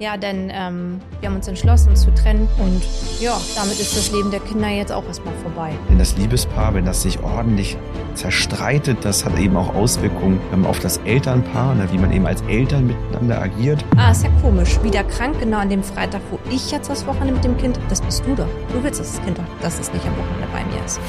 Ja, denn wir haben uns entschlossen, uns zu trennen. Und ja, damit ist das Leben der Kinder jetzt auch erstmal vorbei. Denn das Liebespaar, wenn das sich ordentlich zerstreitet, das hat eben auch Auswirkungen auf das Elternpaar, wie man eben als Eltern miteinander agiert. Ist ja komisch. Wieder krank, genau an dem Freitag, wo ich jetzt das Wochenende mit dem Kind, das bist du doch. Du willst, dass das Kind doch, dass es nicht am Wochenende bei mir ist.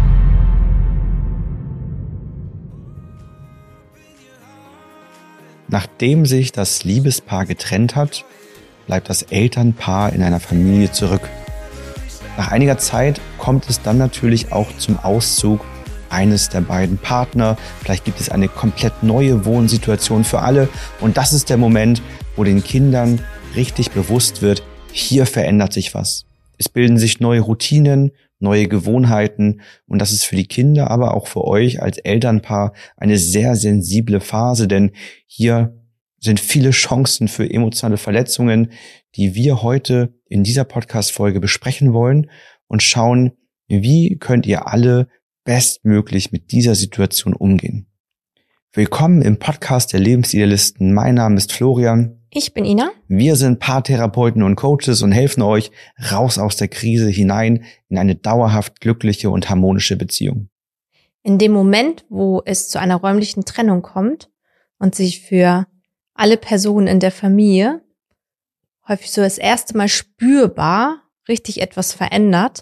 Nachdem sich das Liebespaar getrennt hat, bleibt das Elternpaar in einer Familie zurück. Nach einiger Zeit kommt es dann natürlich auch zum Auszug eines der beiden Partner. Vielleicht gibt es eine komplett neue Wohnsituation für alle. Und das ist der Moment, wo den Kindern richtig bewusst wird, hier verändert sich was. Es bilden sich neue Routinen, neue Gewohnheiten. Und das ist für die Kinder, aber auch für euch als Elternpaar eine sehr sensible Phase, denn hier sind viele Chancen für emotionale Verletzungen, die wir heute in dieser Podcast-Folge besprechen wollen und schauen, wie könnt ihr alle bestmöglich mit dieser Situation umgehen. Willkommen im Podcast der Lebensidealisten. Mein Name ist Florian. Ich bin Ina. Wir sind Paartherapeuten und Coaches und helfen euch raus aus der Krise hinein in eine dauerhaft glückliche und harmonische Beziehung. In dem Moment, wo es zu einer räumlichen Trennung kommt und sich für alle Personen in der Familie häufig so das erste Mal spürbar richtig etwas verändert,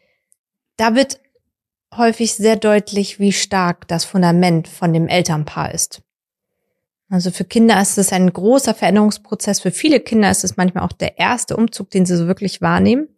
da wird häufig sehr deutlich, wie stark das Fundament von dem Elternpaar ist. Also für Kinder ist es ein großer Veränderungsprozess. Für viele Kinder ist es manchmal auch der erste Umzug, den sie so wirklich wahrnehmen,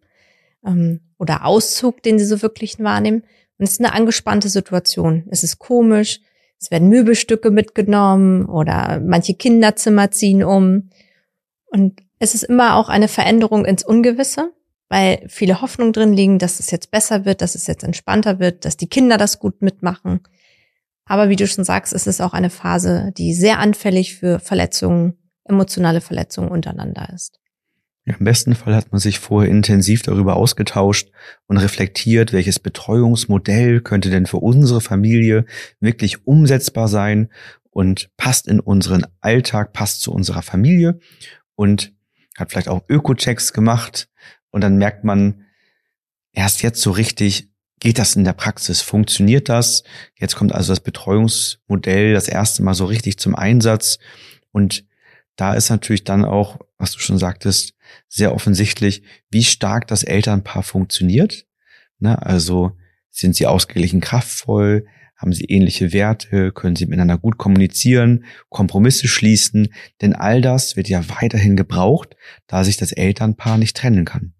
oder Auszug, den sie so wirklich wahrnehmen. Und es ist eine angespannte Situation. Es ist komisch. Es werden Möbelstücke mitgenommen oder manche Kinderzimmer ziehen um. Und es ist immer auch eine Veränderung ins Ungewisse, weil viele Hoffnungen drin liegen, dass es jetzt besser wird, dass es jetzt entspannter wird, dass die Kinder das gut mitmachen. Aber wie du schon sagst, es ist auch eine Phase, die sehr anfällig für Verletzungen, emotionale Verletzungen untereinander ist. Ja, im besten Fall hat man sich vorher intensiv darüber ausgetauscht und reflektiert, welches Betreuungsmodell könnte denn für unsere Familie wirklich umsetzbar sein und passt in unseren Alltag, passt zu unserer Familie und hat vielleicht auch Öko-Checks gemacht und dann merkt man erst jetzt so richtig, geht das in der Praxis? Funktioniert das? Jetzt kommt also das Betreuungsmodell das erste Mal so richtig zum Einsatz und da ist natürlich dann auch, was du schon sagtest, sehr offensichtlich, wie stark das Elternpaar funktioniert. Also sind sie ausgeglichen kraftvoll, haben sie ähnliche Werte, können sie miteinander gut kommunizieren, Kompromisse schließen, denn all das wird ja weiterhin gebraucht, da sich das Elternpaar nicht trennen kann.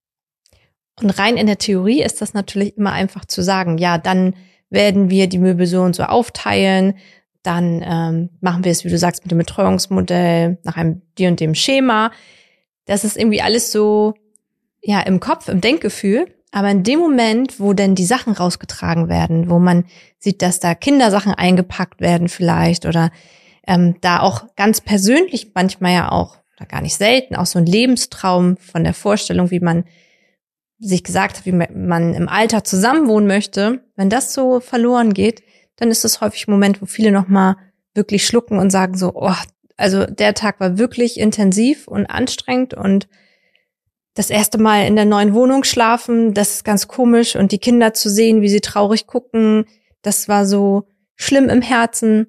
Und rein in der Theorie ist das natürlich immer einfach zu sagen, ja, dann werden wir die Möbel so und so aufteilen, dann machen wir es, wie du sagst, mit dem Betreuungsmodell nach einem die und dem Schema. Das ist irgendwie alles so, ja, im Kopf, im Denkgefühl. Aber in dem Moment, wo denn die Sachen rausgetragen werden, wo man sieht, dass da Kindersachen eingepackt werden vielleicht oder da auch ganz persönlich manchmal ja auch, oder gar nicht selten, auch so ein Lebenstraum von der Vorstellung, wie man sich gesagt hat, wie man im Alter zusammenwohnen möchte, wenn das so verloren geht, dann ist das häufig ein Moment, wo viele nochmal wirklich schlucken und sagen so, oh, also der Tag war wirklich intensiv und anstrengend und das erste Mal in der neuen Wohnung schlafen, das ist ganz komisch und die Kinder zu sehen, wie sie traurig gucken, das war so schlimm im Herzen.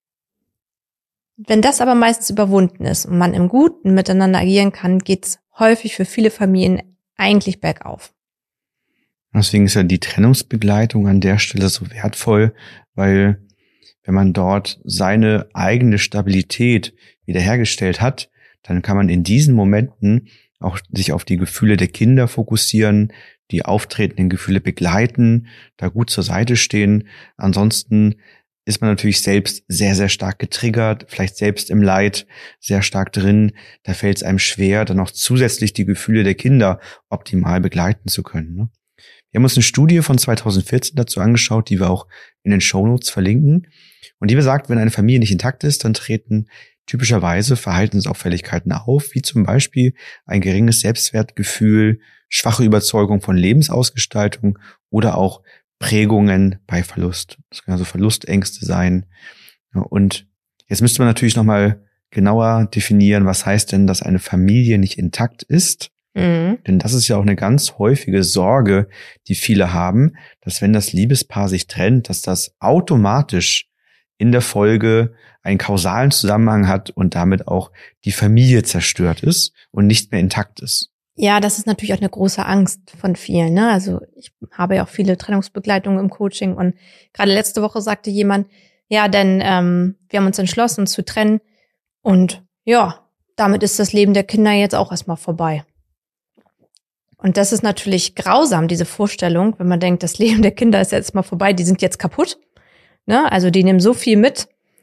Wenn das aber meistens überwunden ist und man im Guten miteinander agieren kann, geht's häufig für viele Familien eigentlich bergauf. Deswegen ist ja die Trennungsbegleitung an der Stelle so wertvoll, weil wenn man dort seine eigene Stabilität wiederhergestellt hat, dann kann man in diesen Momenten auch sich auf die Gefühle der Kinder fokussieren, die auftretenden Gefühle begleiten, da gut zur Seite stehen. Ansonsten ist man natürlich selbst sehr, sehr stark getriggert, vielleicht selbst im Leid sehr stark drin. Da fällt es einem schwer, dann noch zusätzlich die Gefühle der Kinder optimal begleiten zu können. Wir haben uns eine Studie von 2014 dazu angeschaut, die wir auch in den Shownotes verlinken. Und die besagt, wenn eine Familie nicht intakt ist, dann treten typischerweise Verhaltensauffälligkeiten auf, wie zum Beispiel ein geringes Selbstwertgefühl, schwache Überzeugung von Lebensausgestaltung oder auch Prägungen bei Verlust. Das können also Verlustängste sein. Und jetzt müsste man natürlich nochmal genauer definieren, was heißt denn, dass eine Familie nicht intakt ist. Denn das ist ja auch eine ganz häufige Sorge, die viele haben, dass wenn das Liebespaar sich trennt, dass das automatisch in der Folge einen kausalen Zusammenhang hat und damit auch die Familie zerstört ist und nicht mehr intakt ist. Ja, das ist natürlich auch eine große Angst von vielen, ne? Also ich habe ja auch viele Trennungsbegleitungen im Coaching und gerade letzte Woche sagte jemand, ja, denn wir haben uns entschlossen, uns zu trennen und ja, damit ist das Leben der Kinder jetzt auch erstmal vorbei. Und das ist natürlich grausam, diese Vorstellung, wenn man denkt, das Leben der Kinder ist jetzt mal vorbei, die sind jetzt kaputt. Ne? Also die nehmen so viel mit.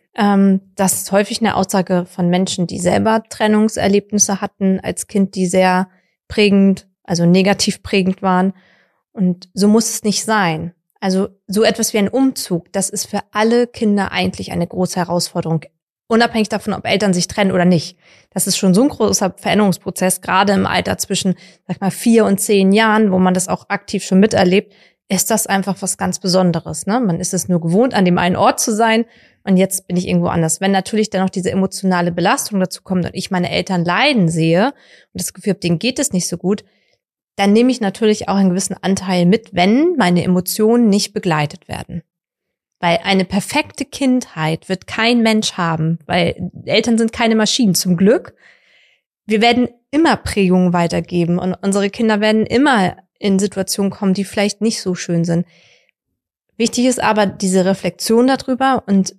Das ist häufig eine Aussage von Menschen, die selber Trennungserlebnisse hatten als Kind, die sehr prägend, also negativ prägend waren. Und so muss es nicht sein. Also so etwas wie ein Umzug, das ist für alle Kinder eigentlich eine große Herausforderung. Unabhängig davon, ob Eltern sich trennen oder nicht. Das ist schon so ein großer Veränderungsprozess, gerade im Alter zwischen, 4 und 10 Jahren, wo man das auch aktiv schon miterlebt, ist das einfach was ganz Besonderes. Ne? Man ist es nur gewohnt, an dem einen Ort zu sein und jetzt bin ich irgendwo anders. Wenn natürlich dann noch diese emotionale Belastung dazu kommt und ich meine Eltern leiden sehe und das Gefühl habe, denen geht es nicht so gut, dann nehme ich natürlich auch einen gewissen Anteil mit, wenn meine Emotionen nicht begleitet werden. Weil eine perfekte Kindheit wird kein Mensch haben, weil Eltern sind keine Maschinen, zum Glück. Wir werden immer Prägungen weitergeben und unsere Kinder werden immer in Situationen kommen, die vielleicht nicht so schön sind. Wichtig ist aber diese Reflexion darüber und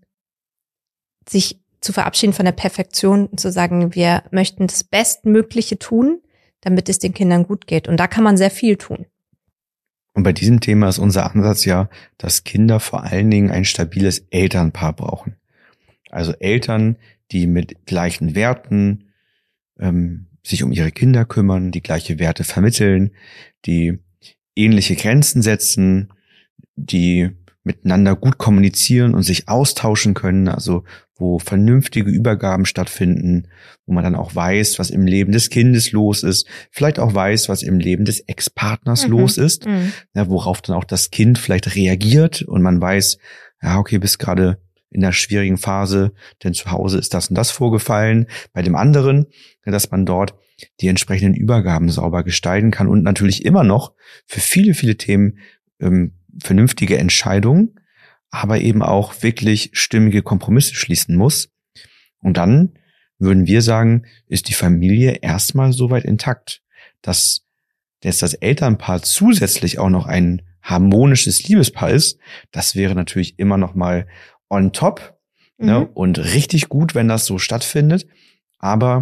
sich zu verabschieden von der Perfektion und zu sagen, wir möchten das Bestmögliche tun, damit es den Kindern gut geht. Und da kann man sehr viel tun. Und bei diesem Thema ist unser Ansatz ja, dass Kinder vor allen Dingen ein stabiles Elternpaar brauchen. Also Eltern, die mit gleichen Werten sich um ihre Kinder kümmern, die gleiche Werte vermitteln, die ähnliche Grenzen setzen, die miteinander gut kommunizieren und sich austauschen können, also wo vernünftige Übergaben stattfinden, wo man dann auch weiß, was im Leben des Kindes los ist, vielleicht auch weiß, was im Leben des Ex-Partners los ist, ja, worauf dann auch das Kind vielleicht reagiert und man weiß, ja, okay, bist gerade in einer schwierigen Phase, denn zu Hause ist das und das vorgefallen. Bei dem anderen, dass man dort die entsprechenden Übergaben sauber gestalten kann und natürlich immer noch für viele, viele Themen vernünftige Entscheidungen, aber eben auch wirklich stimmige Kompromisse schließen muss. Und dann würden wir sagen, ist die Familie erstmal soweit intakt, dass jetzt das Elternpaar zusätzlich auch noch ein harmonisches Liebespaar ist. Das wäre natürlich immer noch mal on top, ne? Und richtig gut, wenn das so stattfindet. Aber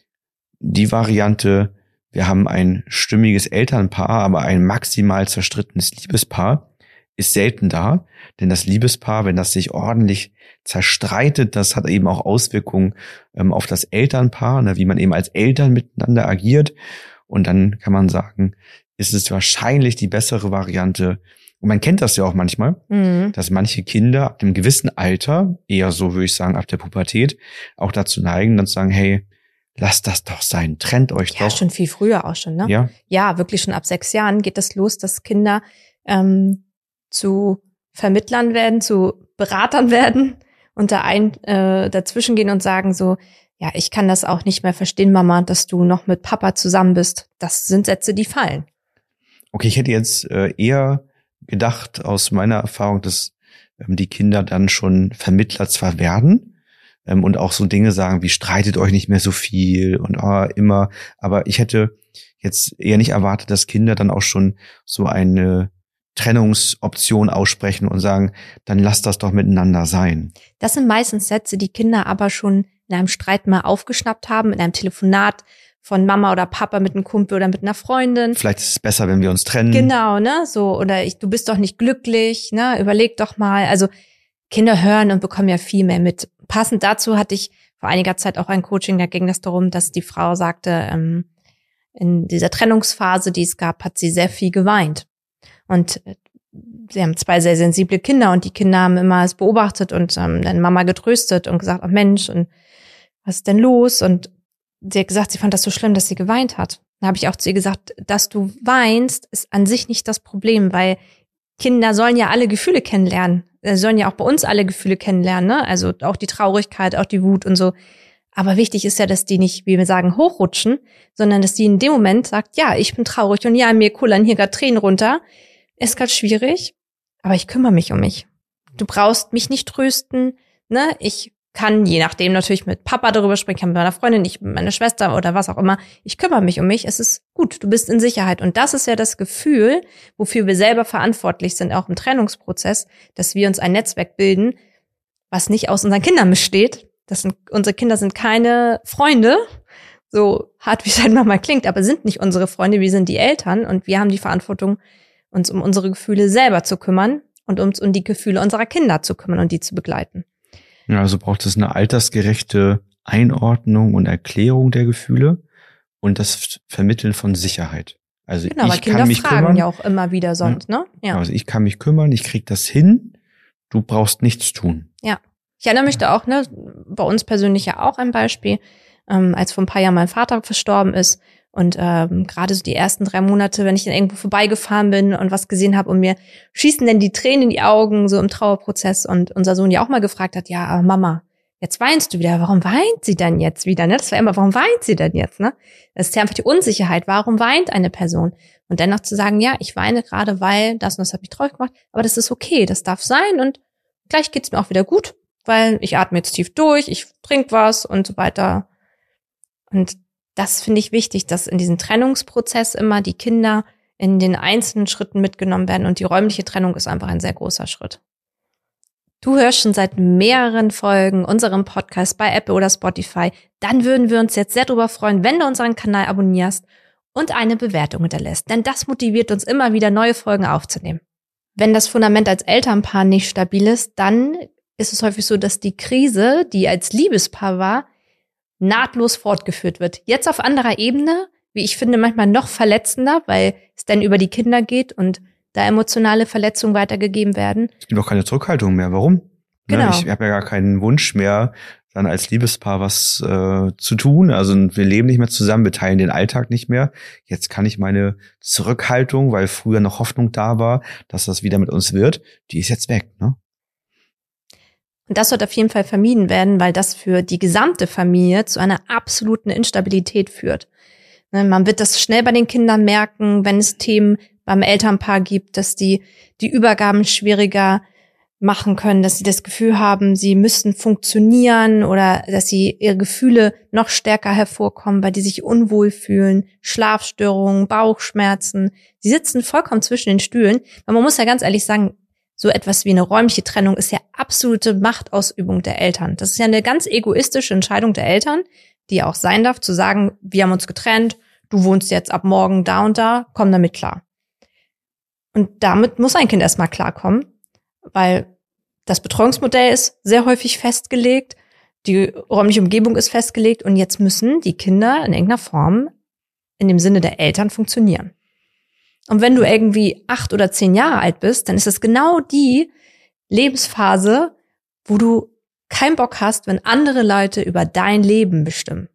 die Variante, wir haben ein stimmiges Elternpaar, aber ein maximal zerstrittenes Liebespaar, ist selten da, denn das Liebespaar, wenn das sich ordentlich zerstreitet, das hat eben auch Auswirkungen auf das Elternpaar, ne, wie man eben als Eltern miteinander agiert. Und dann kann man sagen, ist es wahrscheinlich die bessere Variante. Und man kennt das ja auch manchmal, dass manche Kinder ab einem gewissen Alter, eher so würde ich sagen ab der Pubertät, auch dazu neigen, dann zu sagen, hey, lasst das doch sein, trennt euch doch. Ja, schon viel früher auch schon, ne? Ja. Ja, wirklich schon ab 6 Jahren geht das los, dass Kinder zu Vermittlern werden, zu Beratern werden und dazwischen gehen und sagen so, ja, ich kann das auch nicht mehr verstehen, Mama, dass du noch mit Papa zusammen bist. Das sind Sätze, die fallen. Okay, ich hätte jetzt eher gedacht aus meiner Erfahrung, dass die Kinder dann schon Vermittler zwar werden und auch so Dinge sagen wie streitet euch nicht mehr so viel und immer, aber ich hätte jetzt eher nicht erwartet, dass Kinder dann auch schon so eine Trennungsoption aussprechen und sagen, dann lasst das doch miteinander sein. Das sind meistens Sätze, die Kinder aber schon in einem Streit mal aufgeschnappt haben, in einem Telefonat von Mama oder Papa mit einem Kumpel oder mit einer Freundin. Vielleicht ist es besser, wenn wir uns trennen. Genau, ne, so, oder du bist doch nicht glücklich, ne, überleg doch mal. Also Kinder hören und bekommen ja viel mehr mit. Passend dazu hatte ich vor einiger Zeit auch ein Coaching, da ging es darum, dass die Frau sagte, in dieser Trennungsphase, die es gab, hat sie sehr viel geweint. Und sie haben 2 sehr sensible Kinder und die Kinder haben immer es beobachtet und dann Mama getröstet und gesagt, ach Mensch, und was ist denn los? Und sie hat gesagt, sie fand das so schlimm, dass sie geweint hat. Da habe ich auch zu ihr gesagt, dass du weinst, ist an sich nicht das Problem, weil Kinder sollen ja alle Gefühle kennenlernen. Sie sollen ja auch bei uns alle Gefühle kennenlernen, ne? Also auch die Traurigkeit, auch die Wut und so. Aber wichtig ist ja, dass die nicht, wie wir sagen, hochrutschen, sondern dass die in dem Moment sagt, ja, ich bin traurig und ja, mir kullern hier gerade Tränen runter. Ist gerade schwierig, aber ich kümmere mich um mich. Du brauchst mich nicht trösten, ne? Ich kann, je nachdem natürlich mit Papa darüber sprechen, kann mit meiner Freundin, ich mit meiner Schwester oder was auch immer. Ich kümmere mich um mich. Es ist gut, du bist in Sicherheit. Und das ist ja das Gefühl, wofür wir selber verantwortlich sind, auch im Trennungsprozess, dass wir uns ein Netzwerk bilden, was nicht aus unseren Kindern besteht. Unsere Kinder sind keine Freunde, so hart wie es halt manchmal klingt, aber sind nicht unsere Freunde, wir sind die Eltern und wir haben die Verantwortung, uns um unsere Gefühle selber zu kümmern und uns um die Gefühle unserer Kinder zu kümmern und die zu begleiten. Ja, also braucht es eine altersgerechte Einordnung und Erklärung der Gefühle und das Vermitteln von Sicherheit. Also genau, weil ich Kinder kann mich fragen kümmern. Ja auch immer wieder sonst, ne? Ja. Also ich kann mich kümmern, ich krieg das hin, du brauchst nichts tun. Ja. Ich erinnere mich da auch, ne, bei uns persönlich ja auch ein Beispiel, als vor ein paar Jahren mein Vater verstorben ist und gerade so die ersten 3 Monate, wenn ich dann irgendwo vorbeigefahren bin und was gesehen habe und mir schießen dann die Tränen in die Augen, so im Trauerprozess und unser Sohn ja auch mal gefragt hat, ja, aber Mama, jetzt weinst du wieder, warum weint sie denn jetzt wieder, ne? Das war immer, warum weint sie denn jetzt, ne? Das ist ja einfach die Unsicherheit, warum weint eine Person? Und dennoch zu sagen, ja, ich weine gerade, weil das und das hat mich traurig gemacht, aber das ist okay, das darf sein und gleich geht's mir auch wieder gut, weil ich atme jetzt tief durch, ich trinke was und so weiter. Und das finde ich wichtig, dass in diesem Trennungsprozess immer die Kinder in den einzelnen Schritten mitgenommen werden und die räumliche Trennung ist einfach ein sehr großer Schritt. Du hörst schon seit mehreren Folgen unserem Podcast bei Apple oder Spotify. Dann würden wir uns jetzt sehr darüber freuen, wenn du unseren Kanal abonnierst und eine Bewertung hinterlässt. Denn das motiviert uns immer wieder, neue Folgen aufzunehmen. Wenn das Fundament als Elternpaar nicht stabil ist, dann ist es häufig so, dass die Krise, die als Liebespaar war, nahtlos fortgeführt wird. Jetzt auf anderer Ebene, wie ich finde, manchmal noch verletzender, weil es dann über die Kinder geht und da emotionale Verletzungen weitergegeben werden. Es gibt auch keine Zurückhaltung mehr. Warum? Genau. Ich habe ja gar keinen Wunsch mehr, dann als Liebespaar was zu tun. Also wir leben nicht mehr zusammen, wir teilen den Alltag nicht mehr. Jetzt kann ich meine Zurückhaltung, weil früher noch Hoffnung da war, dass das wieder mit uns wird, die ist jetzt weg, ne? Und das sollte auf jeden Fall vermieden werden, weil das für die gesamte Familie zu einer absoluten Instabilität führt. Man wird das schnell bei den Kindern merken, wenn es Themen beim Elternpaar gibt, dass die Übergaben schwieriger machen können, dass sie das Gefühl haben, sie müssten funktionieren oder dass sie ihre Gefühle noch stärker hervorkommen, weil die sich unwohl fühlen, Schlafstörungen, Bauchschmerzen. Sie sitzen vollkommen zwischen den Stühlen. Aber man muss ja ganz ehrlich sagen, so etwas wie eine räumliche Trennung ist ja absolute Machtausübung der Eltern. Das ist ja eine ganz egoistische Entscheidung der Eltern, die auch sein darf, zu sagen, wir haben uns getrennt, du wohnst jetzt ab morgen da und da, komm damit klar. Und damit muss ein Kind erstmal klarkommen, weil das Betreuungsmodell ist sehr häufig festgelegt, die räumliche Umgebung ist festgelegt und jetzt müssen die Kinder in irgendeiner Form in dem Sinne der Eltern funktionieren. Und wenn du irgendwie 8 oder 10 Jahre alt bist, dann ist das genau die Lebensphase, wo du keinen Bock hast, wenn andere Leute über dein Leben bestimmen.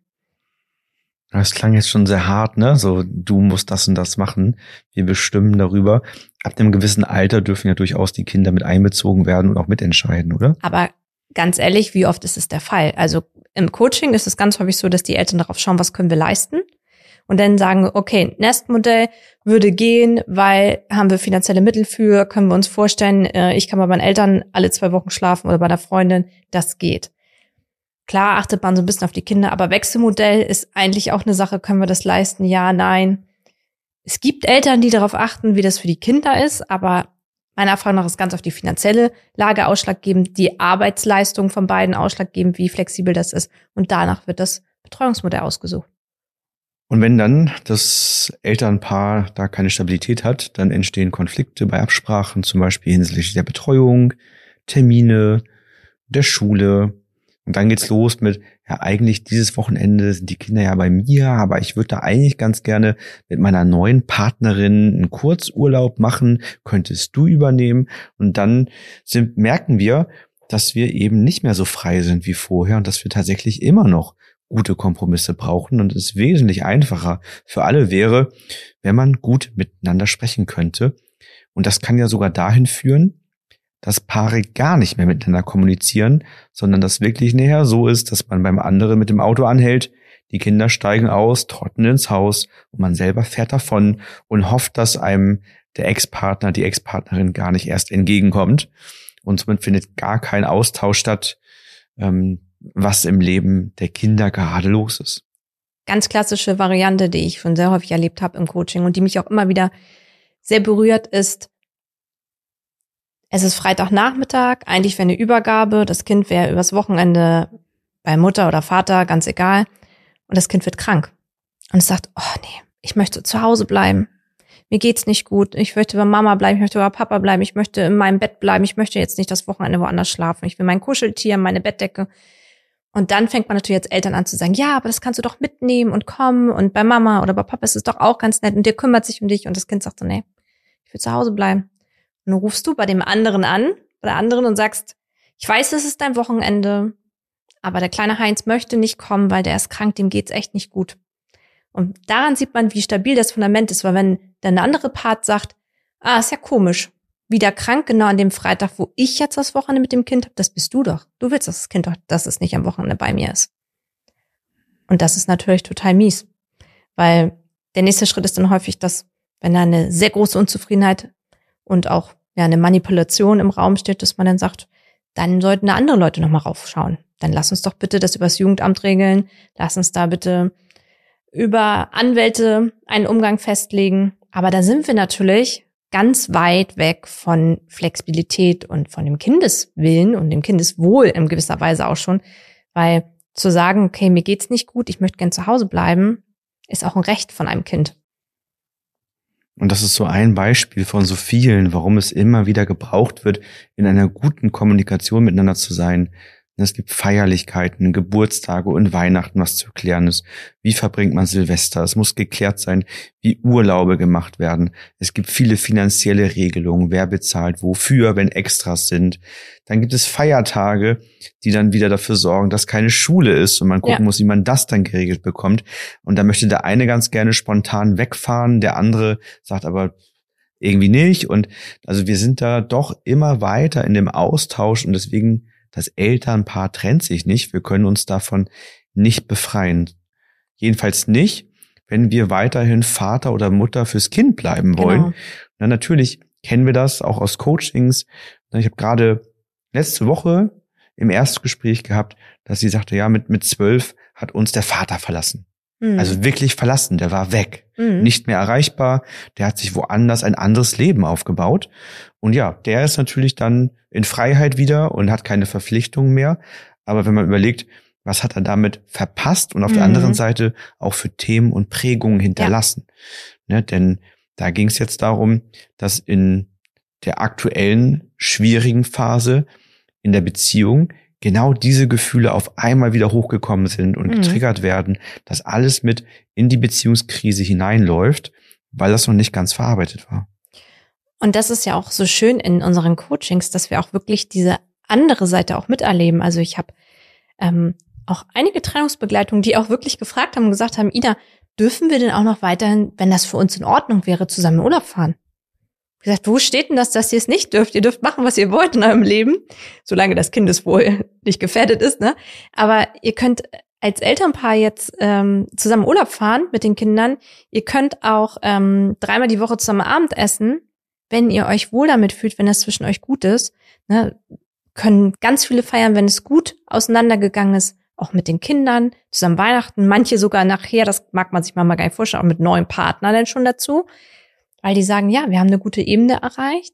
Das klang jetzt schon sehr hart, ne? So, du musst das und das machen. Wir bestimmen darüber. Ab einem gewissen Alter dürfen ja durchaus die Kinder mit einbezogen werden und auch mitentscheiden, oder? Aber ganz ehrlich, wie oft ist es der Fall? Also im Coaching ist es ganz häufig so, dass die Eltern darauf schauen, was können wir leisten? Und dann sagen, okay, Nestmodell würde gehen, weil haben wir finanzielle Mittel für, können wir uns vorstellen, ich kann bei meinen Eltern alle 2 Wochen schlafen oder bei einer Freundin, das geht. Klar achtet man so ein bisschen auf die Kinder, aber Wechselmodell ist eigentlich auch eine Sache, können wir das leisten? Ja, nein. Es gibt Eltern, die darauf achten, wie das für die Kinder ist, aber meiner Erfahrung nach ist ganz auf die finanzielle Lage ausschlaggebend, die Arbeitsleistung von beiden ausschlaggebend, wie flexibel das ist. Und danach wird das Betreuungsmodell ausgesucht. Und wenn dann das Elternpaar da keine Stabilität hat, dann entstehen Konflikte bei Absprachen, zum Beispiel hinsichtlich der Betreuung, Termine, der Schule. Und dann geht's los mit, ja, eigentlich dieses Wochenende sind die Kinder ja bei mir, aber ich würde da eigentlich ganz gerne mit meiner neuen Partnerin einen Kurzurlaub machen, könntest du übernehmen? Und dann merken wir, dass wir eben nicht mehr so frei sind wie vorher und dass wir tatsächlich immer noch gute Kompromisse brauchen und es wesentlich einfacher für alle wäre, wenn man gut miteinander sprechen könnte. Und das kann ja sogar dahin führen, dass Paare gar nicht mehr miteinander kommunizieren, sondern das wirklich näher so ist, dass man beim anderen mit dem Auto anhält, die Kinder steigen aus, trotten ins Haus und man selber fährt davon und hofft, dass einem der Ex-Partner, die Ex-Partnerin gar nicht erst entgegenkommt. Und somit findet gar kein Austausch statt, was im Leben der Kinder gerade los ist. Ganz klassische Variante, die ich schon sehr häufig erlebt habe im Coaching und die mich auch immer wieder sehr berührt, ist: Es ist Freitagnachmittag, eigentlich wäre eine Übergabe, das Kind wäre übers Wochenende bei Mutter oder Vater, ganz egal, und das Kind wird krank. Und es sagt, oh nee, ich möchte zu Hause bleiben. Mir geht's nicht gut. Ich möchte bei Mama bleiben, ich möchte bei Papa bleiben, ich möchte in meinem Bett bleiben, ich möchte jetzt nicht das Wochenende woanders schlafen. Ich will mein Kuscheltier, meine Bettdecke. Und dann fängt man natürlich als Eltern an zu sagen, ja, aber das kannst du doch mitnehmen und kommen und bei Mama oder bei Papa ist es doch auch ganz nett und der kümmert sich um dich. Und das Kind sagt so, nee, ich will zu Hause bleiben. Und dann rufst du bei dem anderen an, bei der anderen und sagst, ich weiß, es ist dein Wochenende, aber der kleine Heinz möchte nicht kommen, weil der ist krank, dem geht's echt nicht gut. Und daran sieht man, wie stabil das Fundament ist, weil wenn dann der andere Part sagt, ist ja komisch, wieder krank, genau an dem Freitag, wo ich jetzt das Wochenende mit dem Kind habe, das bist du doch. Du willst das Kind doch, dass es nicht am Wochenende bei mir ist. Und das ist natürlich total mies, weil der nächste Schritt ist dann häufig, dass, wenn da eine sehr große Unzufriedenheit und auch eine Manipulation im Raum steht, dass man dann sagt, dann sollten da andere Leute nochmal raufschauen. Dann lass uns doch bitte das übers Jugendamt regeln, lass uns da bitte über Anwälte einen Umgang festlegen. Aber da sind wir natürlich ganz weit weg von Flexibilität und von dem Kindeswillen und dem Kindeswohl in gewisser Weise auch schon, weil zu sagen, okay, mir geht's nicht gut, ich möchte gern zu Hause bleiben, ist auch ein Recht von einem Kind. Und das ist so ein Beispiel von so vielen, warum es immer wieder gebraucht wird, in einer guten Kommunikation miteinander zu sein. Es gibt Feierlichkeiten, Geburtstage und Weihnachten, was zu klären ist. Wie verbringt man Silvester? Es muss geklärt sein, wie Urlaube gemacht werden. Es gibt viele finanzielle Regelungen, wer bezahlt wofür, wenn Extras sind. Dann gibt es Feiertage, die dann wieder dafür sorgen, dass keine Schule ist und man gucken muss, wie man das dann geregelt bekommt. Und da möchte der eine ganz gerne spontan wegfahren, der andere sagt aber irgendwie nicht. Und also wir sind da doch immer weiter in dem Austausch und deswegen das Elternpaar trennt sich nicht. Wir können uns davon nicht befreien. Jedenfalls nicht, wenn wir weiterhin Vater oder Mutter fürs Kind bleiben wollen. Genau. Na, natürlich kennen wir das auch aus Coachings. Ich habe gerade letzte Woche im Erstgespräch gehabt, dass sie sagte, ja, mit 12 hat uns der Vater verlassen. Also wirklich verlassen, der war weg, nicht mehr erreichbar, der hat sich woanders ein anderes Leben aufgebaut. Und ja, der ist natürlich dann in Freiheit wieder und hat keine Verpflichtungen mehr. Aber wenn man überlegt, was hat er damit verpasst und auf der anderen Seite auch für Themen und Prägungen hinterlassen. Ja. Ne, denn da ging es jetzt darum, dass in der aktuellen schwierigen Phase in der Beziehung genau diese Gefühle auf einmal wieder hochgekommen sind und getriggert werden, dass alles mit in die Beziehungskrise hineinläuft, weil das noch nicht ganz verarbeitet war. Und das ist ja auch so schön in unseren Coachings, dass wir auch wirklich diese andere Seite auch miterleben. Also ich habe auch einige Trennungsbegleitungen, die auch wirklich gefragt haben und gesagt haben, Ida, dürfen wir denn auch noch weiterhin, wenn das für uns in Ordnung wäre, zusammen in Urlaub fahren? Ich habe gesagt, wo steht denn das, dass ihr es nicht dürft? Ihr dürft machen, was ihr wollt in eurem Leben, solange das Kindeswohl nicht gefährdet ist, ne? Aber ihr könnt als Elternpaar jetzt zusammen Urlaub fahren mit den Kindern. Ihr könnt auch 3-mal die Woche zusammen Abend essen, wenn ihr euch wohl damit fühlt, wenn das zwischen euch gut ist. Ne? Können ganz viele feiern, wenn es gut auseinandergegangen ist, auch mit den Kindern, zusammen Weihnachten. Manche sogar nachher, das mag man sich mal gar nicht vorstellen, auch mit neuen Partnern dann schon dazu. Weil die sagen, ja, wir haben eine gute Ebene erreicht,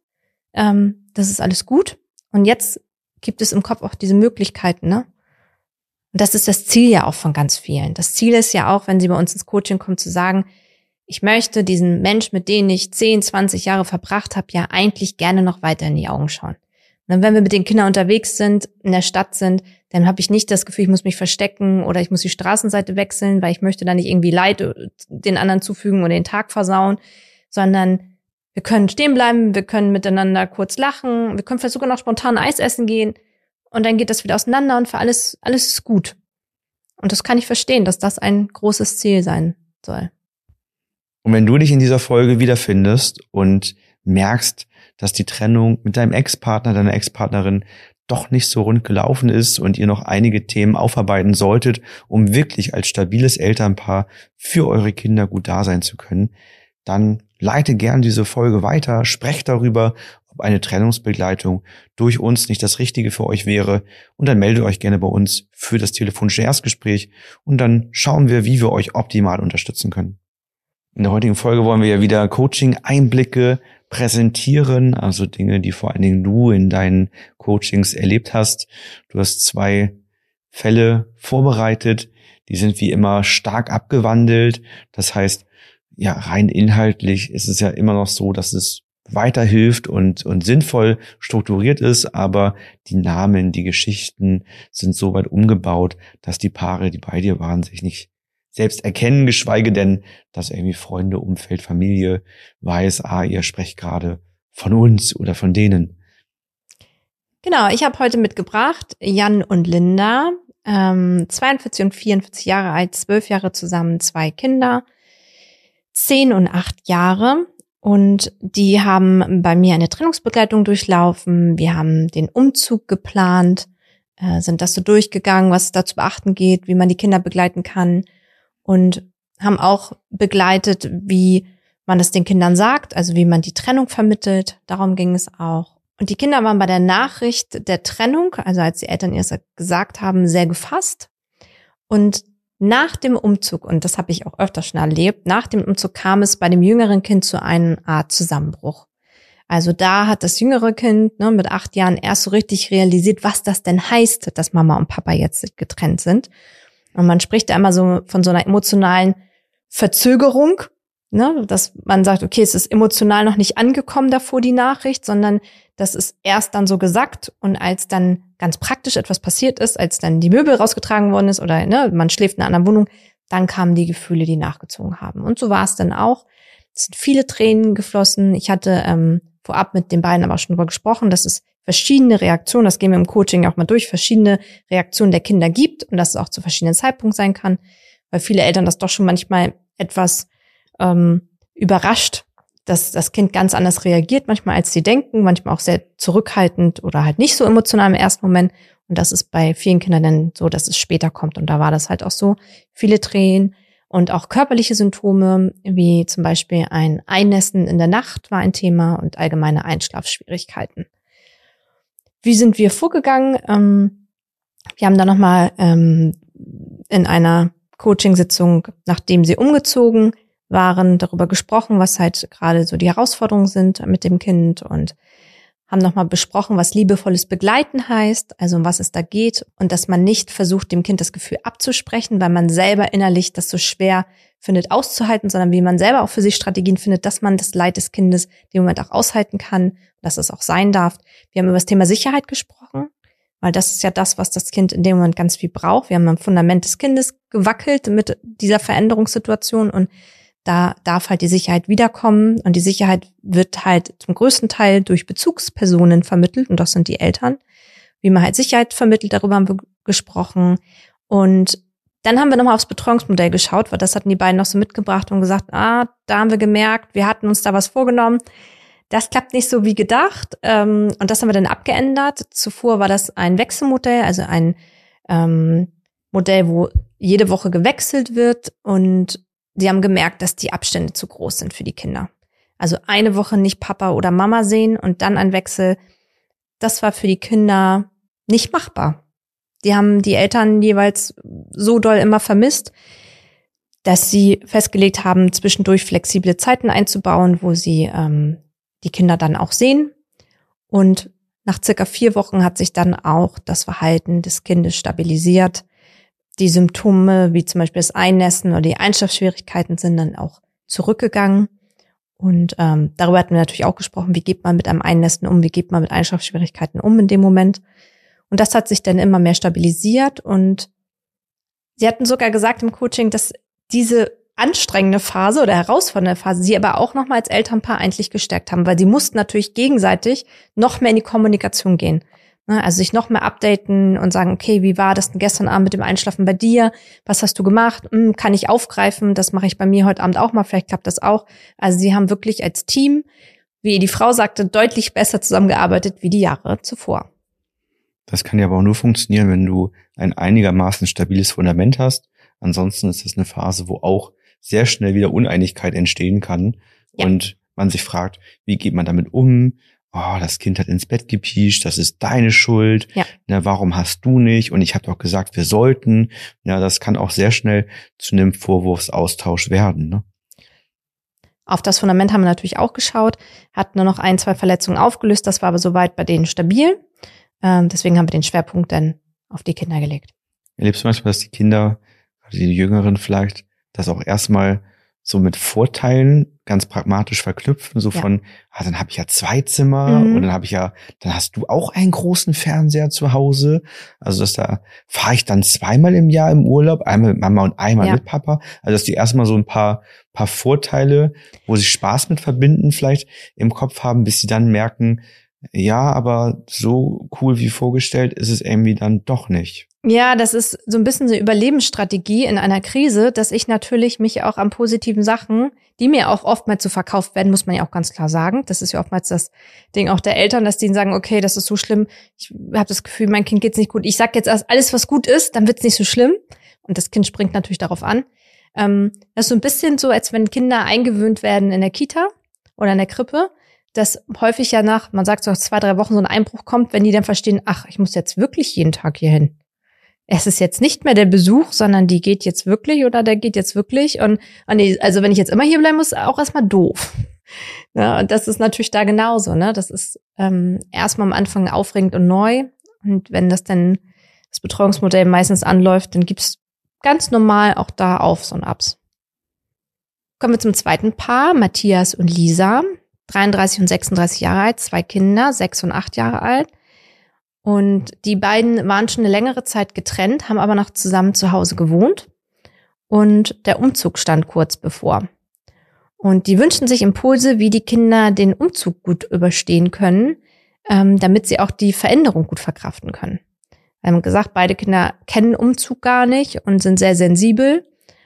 das ist alles gut. Und jetzt gibt es im Kopf auch diese Möglichkeiten, ne? Und das ist das Ziel ja auch von ganz vielen. Das Ziel ist ja auch, wenn sie bei uns ins Coaching kommen, zu sagen, ich möchte diesen Mensch, mit dem ich 10, 20 Jahre verbracht habe, ja eigentlich gerne noch weiter in die Augen schauen. Und dann, wenn wir mit den Kindern unterwegs sind, in der Stadt sind, dann habe ich nicht das Gefühl, ich muss mich verstecken oder ich muss die Straßenseite wechseln, weil ich möchte da nicht irgendwie Leid den anderen zufügen oder den Tag versauen, sondern wir können stehen bleiben, wir können miteinander kurz lachen, wir können vielleicht sogar noch spontan Eis essen gehen und dann geht das wieder auseinander und für alles ist gut. Und das kann ich verstehen, dass das ein großes Ziel sein soll. Und wenn du dich in dieser Folge wiederfindest und merkst, dass die Trennung mit deinem Ex-Partner, deiner Ex-Partnerin doch nicht so rund gelaufen ist und ihr noch einige Themen aufarbeiten solltet, um wirklich als stabiles Elternpaar für eure Kinder gut da sein zu können, dann leite gern diese Folge weiter, sprecht darüber, ob eine Trennungsbegleitung durch uns nicht das Richtige für euch wäre, und dann meldet euch gerne bei uns für das telefonische Erstgespräch und dann schauen wir, wie wir euch optimal unterstützen können. In der heutigen Folge wollen wir ja wieder Coaching-Einblicke präsentieren, also Dinge, die vor allen Dingen du in deinen Coachings erlebt hast. Du hast 2 Fälle vorbereitet, die sind wie immer stark abgewandelt. Das heißt, ja, rein inhaltlich ist es ja immer noch so, dass es weiterhilft und sinnvoll strukturiert ist, aber die Namen, die Geschichten sind so weit umgebaut, dass die Paare, die bei dir waren, sich nicht selbst erkennen, geschweige denn, dass irgendwie Freunde, Umfeld, Familie weiß, ihr sprecht gerade von uns oder von denen. Genau, ich habe heute mitgebracht Jan und Linda, 42 und 44 Jahre alt, 12 Jahre zusammen, 2 Kinder, 10 und 8 Jahre. Und die haben bei mir eine Trennungsbegleitung durchlaufen. Wir haben den Umzug geplant, sind das so durchgegangen, was es da zu beachten geht, wie man die Kinder begleiten kann. Und haben auch begleitet, wie man es den Kindern sagt, also wie man die Trennung vermittelt. Darum ging es auch. Und die Kinder waren bei der Nachricht der Trennung, also als die Eltern ihr es gesagt haben, sehr gefasst. Und nach dem Umzug, und das habe ich auch öfter schon erlebt, nach dem Umzug kam es bei dem jüngeren Kind zu einer Art Zusammenbruch. Also da hat das jüngere Kind mit 8 Jahren erst so richtig realisiert, was das denn heißt, dass Mama und Papa jetzt getrennt sind. Und man spricht da immer so von so einer emotionalen Verzögerung, dass man sagt, okay, es ist emotional noch nicht angekommen davor, die Nachricht, sondern das ist erst dann so gesagt, und als dann ganz praktisch etwas passiert ist, als dann die Möbel rausgetragen worden ist oder man schläft in einer anderen Wohnung, dann kamen die Gefühle, die nachgezogen haben. Und so war es dann auch. Es sind viele Tränen geflossen. Ich hatte vorab mit den beiden aber auch schon drüber gesprochen, dass es verschiedene Reaktionen, das gehen wir im Coaching auch mal durch, verschiedene Reaktionen der Kinder gibt und dass es auch zu verschiedenen Zeitpunkten sein kann, weil viele Eltern das doch schon manchmal etwas überrascht, dass das Kind ganz anders reagiert, manchmal als sie denken, manchmal auch sehr zurückhaltend oder halt nicht so emotional im ersten Moment. Und das ist bei vielen Kindern dann so, dass es später kommt. Und da war das halt auch so. Viele Tränen und auch körperliche Symptome, wie zum Beispiel ein Einnässen in der Nacht war ein Thema und allgemeine Einschlafschwierigkeiten. Wie sind wir vorgegangen? Wir haben dann nochmal in einer Coachingsitzung, nachdem sie umgezogen waren, darüber gesprochen, was halt gerade so die Herausforderungen sind mit dem Kind, und haben nochmal besprochen, was liebevolles Begleiten heißt, also um was es da geht, und dass man nicht versucht, dem Kind das Gefühl abzusprechen, weil man selber innerlich das so schwer findet auszuhalten, sondern wie man selber auch für sich Strategien findet, dass man das Leid des Kindes im Moment auch aushalten kann, dass es auch sein darf. Wir haben über das Thema Sicherheit gesprochen, weil das ist ja das, was das Kind in dem Moment ganz viel braucht. Wir haben am Fundament des Kindes gewackelt mit dieser Veränderungssituation, und da darf halt die Sicherheit wiederkommen, und die Sicherheit wird halt zum größten Teil durch Bezugspersonen vermittelt, und das sind die Eltern. Wie man halt Sicherheit vermittelt, darüber haben wir gesprochen. Und dann haben wir nochmal aufs Betreuungsmodell geschaut, weil das hatten die beiden noch so mitgebracht und gesagt, da haben wir gemerkt, wir hatten uns da was vorgenommen. Das klappt nicht so wie gedacht, und das haben wir dann abgeändert. Zuvor war das ein Wechselmodell, also ein Modell, wo jede Woche gewechselt wird, und sie haben gemerkt, dass die Abstände zu groß sind für die Kinder. Also eine Woche nicht Papa oder Mama sehen und dann ein Wechsel, das war für die Kinder nicht machbar. Die haben die Eltern jeweils so doll immer vermisst, dass sie festgelegt haben, zwischendurch flexible Zeiten einzubauen, wo sie die Kinder dann auch sehen. Und nach circa 4 Wochen hat sich dann auch das Verhalten des Kindes stabilisiert. Die Symptome, wie zum Beispiel das Einnässen oder die Einschlafschwierigkeiten, sind dann auch zurückgegangen. Und darüber hatten wir natürlich auch gesprochen, wie geht man mit einem Einnässen um, wie geht man mit Einschlafschwierigkeiten um in dem Moment. Und das hat sich dann immer mehr stabilisiert. Und sie hatten sogar gesagt im Coaching, dass diese anstrengende Phase oder herausfordernde Phase sie aber auch nochmal als Elternpaar eigentlich gestärkt haben, weil sie mussten natürlich gegenseitig noch mehr in die Kommunikation gehen. Also sich noch mehr updaten und sagen, okay, wie war das denn gestern Abend mit dem Einschlafen bei dir? Was hast du gemacht? Kann ich aufgreifen? Das mache ich bei mir heute Abend auch mal. Vielleicht klappt das auch. Also sie haben wirklich als Team wie die Frau sagte, deutlich besser zusammengearbeitet wie die Jahre zuvor. Das kann ja aber auch nur funktionieren, wenn du ein einigermaßen stabiles Fundament hast. Ansonsten ist das eine Phase, wo auch sehr schnell wieder Uneinigkeit entstehen kann. Ja. Und man sich fragt, wie geht man damit um? Oh, das Kind hat ins Bett gepiescht, das ist deine Schuld. Ja. Na, warum hast du nicht? Und ich habe doch gesagt, wir sollten. Ja, das kann auch sehr schnell zu einem Vorwurfsaustausch werden, ne? Auf das Fundament haben wir natürlich auch geschaut, hatten nur noch 1, 2 Verletzungen aufgelöst, das war aber soweit bei denen stabil. Deswegen haben wir den Schwerpunkt dann auf die Kinder gelegt. Erlebst du manchmal, dass die Kinder, also die Jüngeren vielleicht, das auch erstmal so mit Vorteilen ganz pragmatisch verknüpfen, so von, dann habe ich ja 2 Zimmer und dann hast du auch einen großen Fernseher zu Hause. Also da fahre ich dann 2-mal im Jahr im Urlaub, einmal mit Mama und einmal mit Papa. Also dass die erstmal so ein paar Vorteile, wo sie Spaß mit verbinden, vielleicht im Kopf haben, bis sie dann merken, ja, aber so cool wie vorgestellt ist es irgendwie dann doch nicht. Ja, das ist so ein bisschen eine Überlebensstrategie in einer Krise, dass ich natürlich mich auch an positiven Sachen, die mir auch oftmals so verkauft werden, muss man ja auch ganz klar sagen. Das ist ja oftmals das Ding auch der Eltern, dass die sagen, okay, das ist so schlimm. Ich habe das Gefühl, mein Kind geht's nicht gut. Ich sag jetzt erst alles, was gut ist, dann wird's nicht so schlimm. Und das Kind springt natürlich darauf an. Das ist so ein bisschen so, als wenn Kinder eingewöhnt werden in der Kita oder in der Krippe, dass häufig ja man sagt so nach 2, 3 Wochen so ein Einbruch kommt, wenn die dann verstehen, ach, ich muss jetzt wirklich jeden Tag hier hin. Es ist jetzt nicht mehr der Besuch, sondern die geht jetzt wirklich oder der geht jetzt wirklich. Und also wenn ich jetzt immer hier bleiben muss, auch erstmal doof. Ja, und das ist natürlich da genauso, ne? Das ist erstmal am Anfang aufregend und neu. Und wenn das Betreuungsmodell meistens anläuft, dann gibt's ganz normal auch da Aufs und Abs. Kommen wir zum zweiten Paar, Matthias und Lisa, 33 und 36 Jahre alt, 2 Kinder, 6 und 8 Jahre alt. Und die beiden waren schon eine längere Zeit getrennt, haben aber noch zusammen zu Hause gewohnt. Und der Umzug stand kurz bevor. Und die wünschen sich Impulse, wie die Kinder den Umzug gut überstehen können, damit sie auch die Veränderung gut verkraften können. Wir haben gesagt, beide Kinder kennen Umzug gar nicht und sind sehr sensibel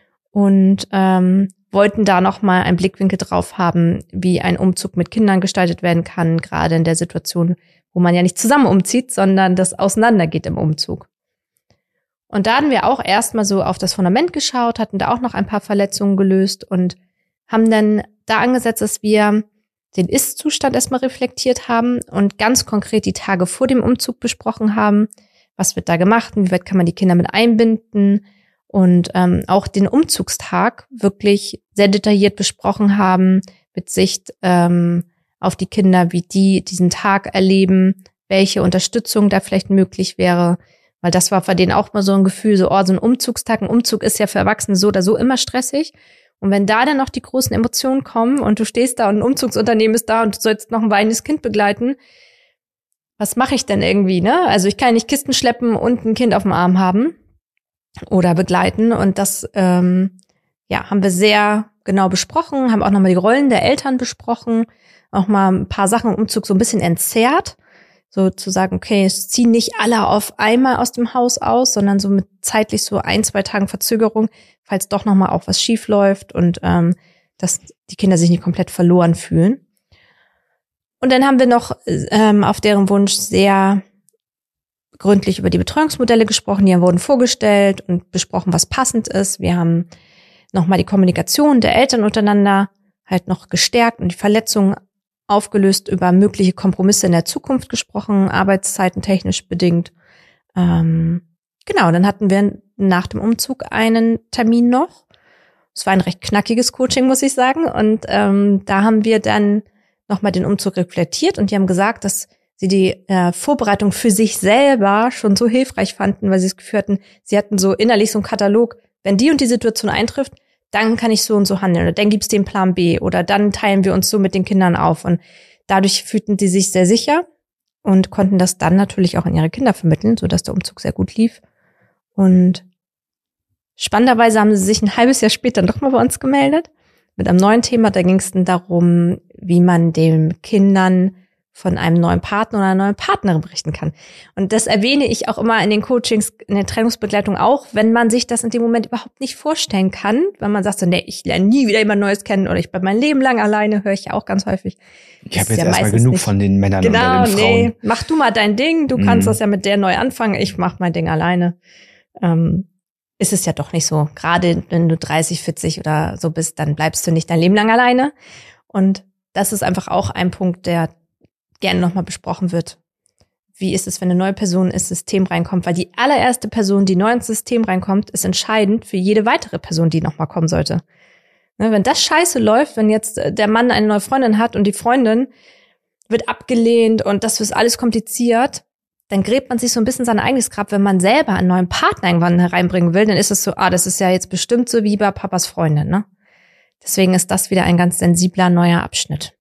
und wollten da nochmal einen Blickwinkel drauf haben, wie ein Umzug mit Kindern gestaltet werden kann, gerade in der Situation, wo man ja nicht zusammen umzieht, sondern das auseinandergeht im Umzug. Und da hatten wir auch erstmal so auf das Fundament geschaut, hatten da auch noch ein paar Verletzungen gelöst und haben dann da angesetzt, dass wir den Ist-Zustand erstmal reflektiert haben und ganz konkret die Tage vor dem Umzug besprochen haben. Was wird da gemacht? Wie weit kann man die Kinder mit einbinden? Und auch den Umzugstag wirklich sehr detailliert besprochen haben, mit Sicht auf die Kinder, wie die diesen Tag erleben, welche Unterstützung da vielleicht möglich wäre. Weil das war für denen auch mal so ein Gefühl, so ein Umzugstag. Ein Umzug ist ja für Erwachsene so oder so immer stressig. Und wenn da dann noch die großen Emotionen kommen und du stehst da und ein Umzugsunternehmen ist da und du sollst noch ein weinendes Kind begleiten, was mache ich denn irgendwie, ne? Also ich kann ja nicht Kisten schleppen und ein Kind auf dem Arm haben oder begleiten. Und das haben wir sehr genau besprochen, haben auch nochmal die Rollen der Eltern besprochen, auch mal ein paar Sachen im Umzug so ein bisschen entzerrt, so zu sagen, okay, es ziehen nicht alle auf einmal aus dem Haus aus, sondern so mit zeitlich so 1, 2 Tagen Verzögerung, falls doch nochmal auch was schief läuft und dass die Kinder sich nicht komplett verloren fühlen. Und dann haben wir noch auf deren Wunsch sehr gründlich über die Betreuungsmodelle gesprochen, die wurden vorgestellt und besprochen, was passend ist. Wir haben nochmal die Kommunikation der Eltern untereinander halt noch gestärkt und die Verletzungen aufgelöst, über mögliche Kompromisse in der Zukunft gesprochen, Arbeitszeiten technisch bedingt. Dann hatten wir nach dem Umzug einen Termin noch. Es war ein recht knackiges Coaching, muss ich sagen. Und da haben wir dann nochmal den Umzug reflektiert und die haben gesagt, dass sie die Vorbereitung für sich selber schon so hilfreich fanden, weil sie das Gefühl hatten, sie hatten so innerlich so einen Katalog, wenn die und die Situation eintrifft, dann kann ich so und so handeln oder dann gibt's den Plan B oder dann teilen wir uns so mit den Kindern auf. Und dadurch fühlten die sich sehr sicher und konnten das dann natürlich auch an ihre Kinder vermitteln, sodass der Umzug sehr gut lief. Und spannenderweise haben sie sich ein halbes Jahr später doch mal bei uns gemeldet mit einem neuen Thema. Da ging es dann darum, wie man den Kindern von einem neuen Partner oder einer neuen Partnerin berichten kann. Und das erwähne ich auch immer in den Coachings, in der Trennungsbegleitung auch, wenn man sich das in dem Moment überhaupt nicht vorstellen kann, wenn man sagt so, nee, ich lerne nie wieder jemand Neues kennen oder ich bin mein Leben lang alleine, höre ich ja auch ganz häufig. Ich habe jetzt erstmal genug von den Männern oder den Frauen. Nee, mach du mal dein Ding, du kannst das ja mit der neu anfangen, ich mach mein Ding alleine. Ist es ja doch nicht so. Gerade wenn du 30, 40 oder so bist, dann bleibst du nicht dein Leben lang alleine. Und das ist einfach auch ein Punkt, der gerne nochmal besprochen wird. Wie ist es, wenn eine neue Person ins System reinkommt? Weil die allererste Person, die neu ins System reinkommt, ist entscheidend für jede weitere Person, die nochmal kommen sollte. Ne, wenn das scheiße läuft, wenn jetzt der Mann eine neue Freundin hat und die Freundin wird abgelehnt und das ist alles kompliziert, dann gräbt man sich so ein bisschen sein eigenes Grab. Wenn man selber einen neuen Partner irgendwann hereinbringen will, dann ist es so, das ist ja jetzt bestimmt so wie bei Papas Freundin, ne? Deswegen ist das wieder ein ganz sensibler neuer Abschnitt.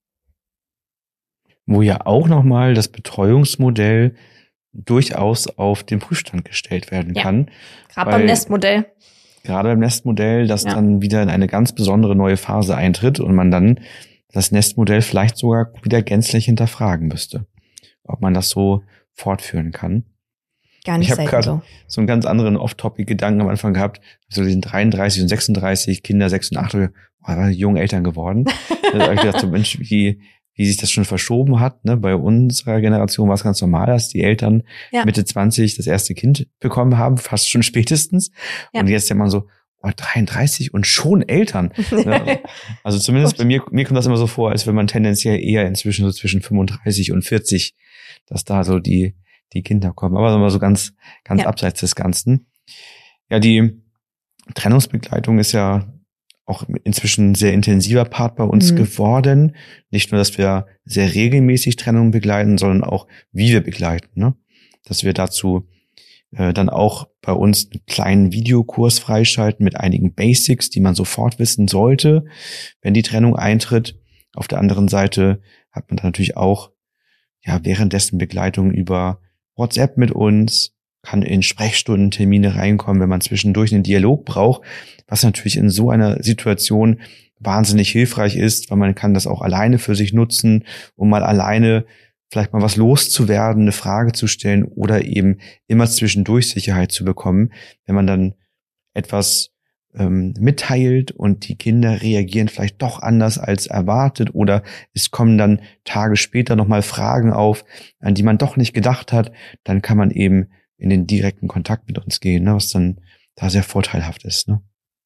Wo ja auch nochmal das Betreuungsmodell durchaus auf den Prüfstand gestellt werden kann. Gerade beim Nestmodell. Gerade beim Nestmodell, das dann wieder in eine ganz besondere neue Phase eintritt und man dann das Nestmodell vielleicht sogar wieder gänzlich hinterfragen müsste, ob man das so fortführen kann. Gar nicht. Ich habe gerade so einen ganz anderen Off-Topic-Gedanken am Anfang gehabt. So diesen 33 und 36, Kinder 6 und 8, junge Eltern geworden. Da habe ich gedacht, so Mensch, wie sich das schon verschoben hat. Ne? Bei unserer Generation war es ganz normal, dass die Eltern Mitte 20 das erste Kind bekommen haben, fast schon spätestens. Ja. Und jetzt ist ja man so, 33 und schon Eltern. Ne? Also zumindest bei mir kommt das immer so vor, als wenn man tendenziell eher inzwischen so zwischen 35 und 40, dass da so die Kinder kommen. Aber immer so ganz abseits des Ganzen. Ja, die Trennungsbegleitung ist ja auch inzwischen ein sehr intensiver Part bei uns geworden. Nicht nur, dass wir sehr regelmäßig Trennungen begleiten, sondern auch, wie wir begleiten. Ne? Dass wir dazu dann auch bei uns einen kleinen Videokurs freischalten mit einigen Basics, die man sofort wissen sollte, wenn die Trennung eintritt. Auf der anderen Seite hat man dann natürlich auch währenddessen Begleitung über WhatsApp mit uns, kann in Sprechstundentermine reinkommen, wenn man zwischendurch einen Dialog braucht, was natürlich in so einer Situation wahnsinnig hilfreich ist, weil man kann das auch alleine für sich nutzen, um mal alleine vielleicht mal was loszuwerden, eine Frage zu stellen oder eben immer zwischendurch Sicherheit zu bekommen, wenn man dann etwas mitteilt und die Kinder reagieren vielleicht doch anders als erwartet oder es kommen dann Tage später nochmal Fragen auf, an die man doch nicht gedacht hat, dann kann man eben in den direkten Kontakt mit uns gehen, ne, was dann da sehr vorteilhaft ist. Ne?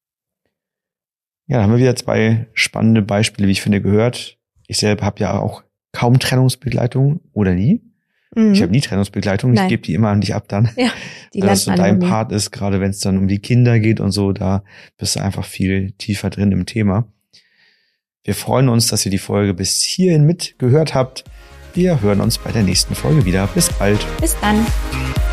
Ja, da haben wir wieder 2 spannende Beispiele, wie ich finde, gehört. Ich selber habe ja auch kaum Trennungsbegleitung oder nie. Ich habe nie Trennungsbegleitung, ich gebe die immer an dich ab dann. Ja, dass so dein Part ist, gerade wenn es dann um die Kinder geht und so, da bist du einfach viel tiefer drin im Thema. Wir freuen uns, dass ihr die Folge bis hierhin mitgehört habt. Wir hören uns bei der nächsten Folge wieder. Bis bald. Bis dann.